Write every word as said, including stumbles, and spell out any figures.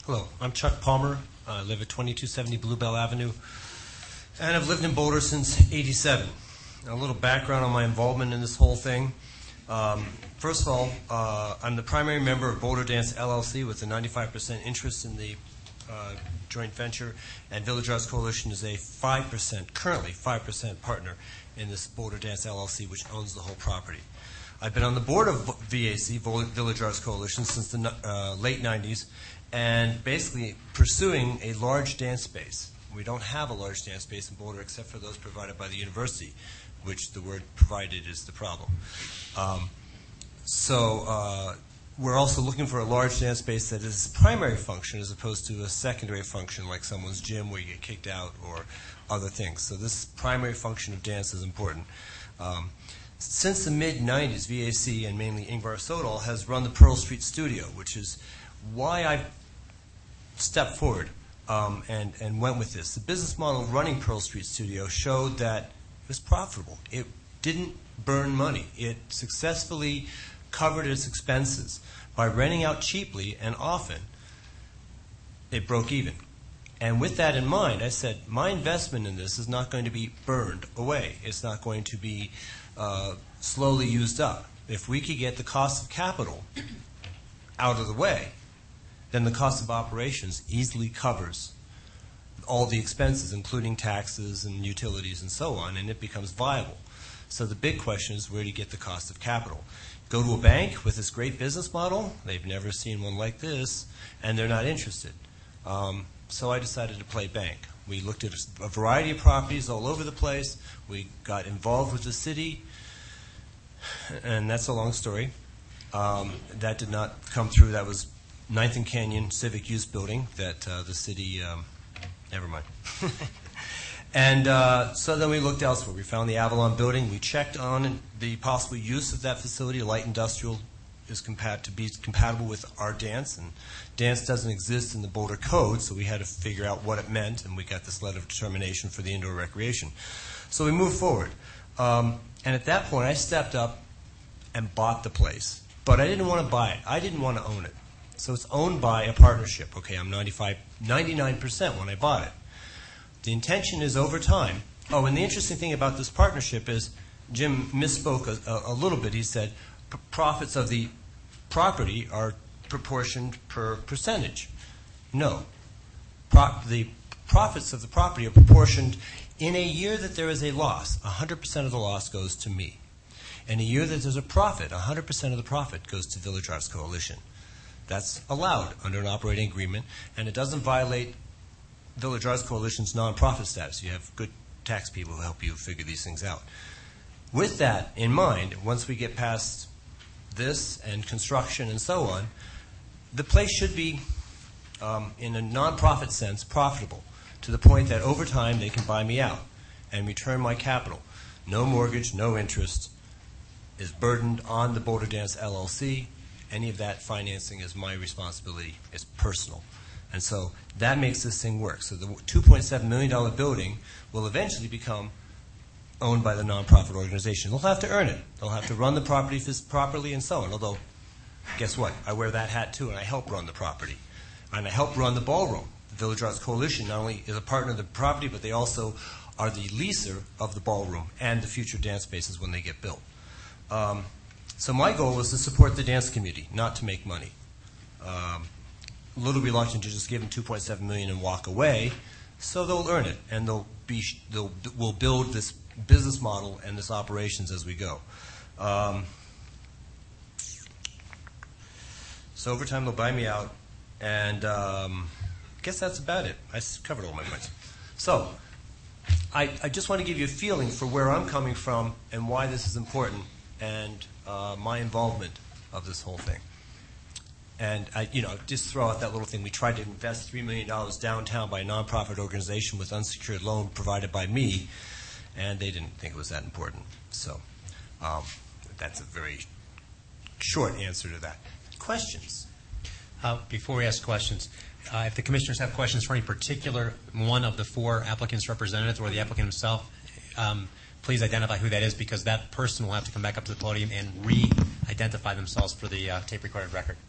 Hello, I'm Chuck Palmer. I live at twenty-two seventy Bluebell Avenue, and I've lived in Boulder since eighty-seven. A little background on my involvement in this whole thing. Um, first of all, uh, I'm the primary member of Boulder Dance L L C with a ninety-five percent interest in the uh, joint venture, and Village Arts Coalition is a five percent, currently five percent partner in this Boulder Dance L L C, which owns the whole property. I've been on the board of V A C, Village Arts Coalition, since the uh, late nineties, and basically pursuing a large dance space. We don't have a large dance space in Boulder except for those provided by the university, which the word provided is the problem. Um, so uh, we're also looking for a large dance space that is its primary function as opposed to a secondary function like someone's gym where you get kicked out or other things. So this primary function of dance is important. Um, since the mid nineties, V A C and mainly Ingvar Sodal has run the Pearl Street Studio, which is why I stepped forward um, and, and went with this. The business model of running Pearl Street Studio showed that it was profitable. It didn't burn money. It successfully covered its expenses by renting out cheaply, and often it broke even. And with that in mind, I said, my investment in this is not going to be burned away. It's not going to be uh, slowly used up. If we could get the cost of capital out of the way, then the cost of operations easily covers all the expenses, including taxes and utilities and so on, and it becomes viable. So the big question is, where do you get the cost of capital? Go to a bank with this great business model. They've never seen one like this, and they're not interested. Um, so I decided to play bank. We looked at a variety of properties all over the place. We got involved with the city, and that's a long story. Um, that did not come through. That was Ninth and Canyon Civic Use Building that uh, the city, um, never mind. And uh, so then we looked elsewhere. We found the Avalon building. We checked on the possible use of that facility. Light industrial is compat- to be compatible with our dance, and dance doesn't exist in the Boulder Code, so we had to figure out what it meant, and we got this letter of determination for the indoor recreation. So we moved forward. Um, and at that point, I stepped up and bought the place. But I didn't want to buy it. I didn't want to own it. So it's owned by a partnership. Okay, I'm ninety-five, ninety-nine percent when I bought it. The intention is over time. Oh, and the interesting thing about this partnership is Jim misspoke a, a little bit. He said p- profits of the property are proportioned per percentage. No. Pro- the profits of the property are proportioned in a year that there is a loss. one hundred percent of the loss goes to me. In a year that there's a profit, one hundred percent of the profit goes to Village Arts Coalition. That's allowed under an operating agreement, and it doesn't violate Village Arts Coalition's nonprofit status. You have good tax people who help you figure these things out. With that in mind, once we get past this and construction and so on, the place should be, um, in a nonprofit sense, profitable to the point that over time they can buy me out and return my capital. No mortgage, no interest is burdened on the Boulder Dance L L C. Any of that financing is my responsibility. It's personal. And so that makes this thing work. So the two point seven million dollars building will eventually become owned by the nonprofit organization. They'll have to earn it. They'll have to run the property properly and so on. Although, guess what? I wear that hat too, and I help run the property. And I help run the ballroom. The Village Arts Coalition not only is a partner of the property, but they also are the leaser of the ballroom and the future dance spaces when they get built. Um, so my goal was to support the dance community, not to make money. Um, a little reluctant to just give them two point seven million dollars and walk away, so they'll earn it, and they'll be they'll we'll build this business model and this operations as we go. Um, so over time they'll buy me out, and um, I guess that's about it. I covered all my points. So I, I just want to give you a feeling for where I'm coming from and why this is important, and uh, my involvement of this whole thing. And I, you know, just throw out that little thing. We tried to invest three million dollars downtown by a nonprofit organization with unsecured loan provided by me, and they didn't think it was that important. So um, that's a very short answer to that. Questions? Uh, before we ask questions, uh, if the commissioners have questions for any particular one of the four applicants' representatives or the applicant himself, um, please identify who that is, because that person will have to come back up to the podium and re-identify themselves for the uh, tape-recorded record.